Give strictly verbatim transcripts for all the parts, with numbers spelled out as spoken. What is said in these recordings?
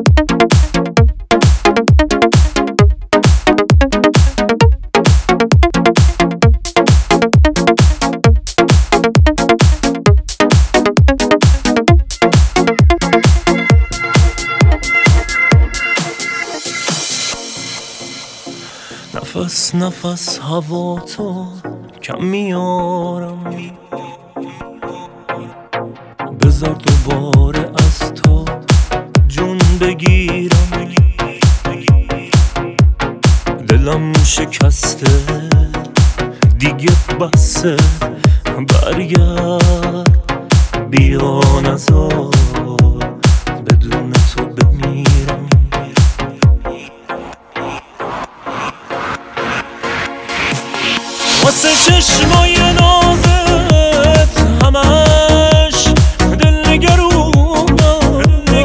نفس نفس هوا تو کم میارم، بذار دوباره از تو جون بگیرم. دلم شکسته دیگه بسه، برگرد بیا نزار بدون تو بمیرم. واسه چشمای نازت همش دل نگرونم،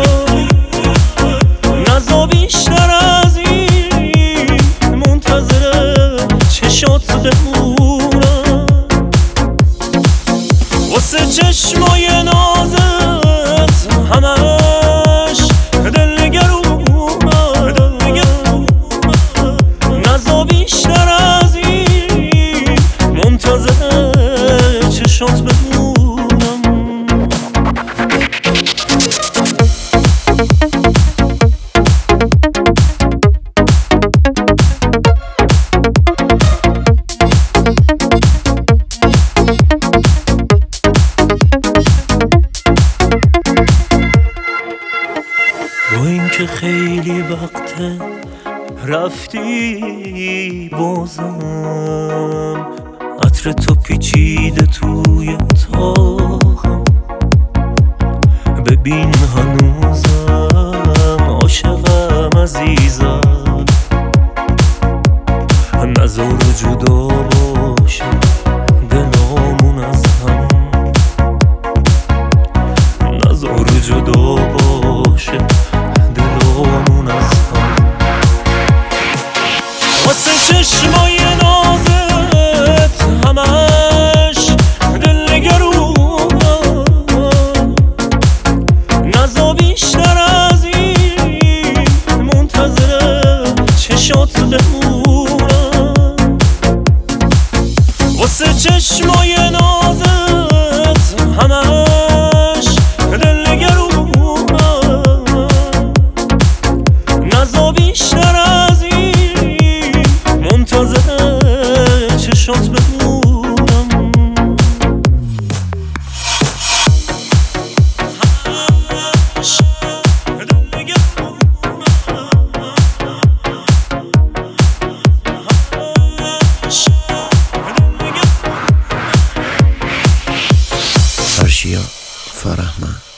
نزا بیشتر از این منتظر چشات بمونم. واسه چشمای نازت همش دل نگرونم، نزا بیشتر از این منتظر چشات بمونم. با اینکه خیلی وقته رفتی بازم عطر تو پیچیده توی اتاقم. ببین هنوزم عاشقم عزیزم، نذار جدا باشه دلامون از هم، نذار جدا باشه دلامون از هم. واسه چشمای نازت همش دل نگرونم، نزا بیشتر از این منتظر چشات بمونم. واسه چشمای نازت همش دل نگرونم، نزا بیشتر از این منتظر چشات بمونم. فرشیا فرهمند.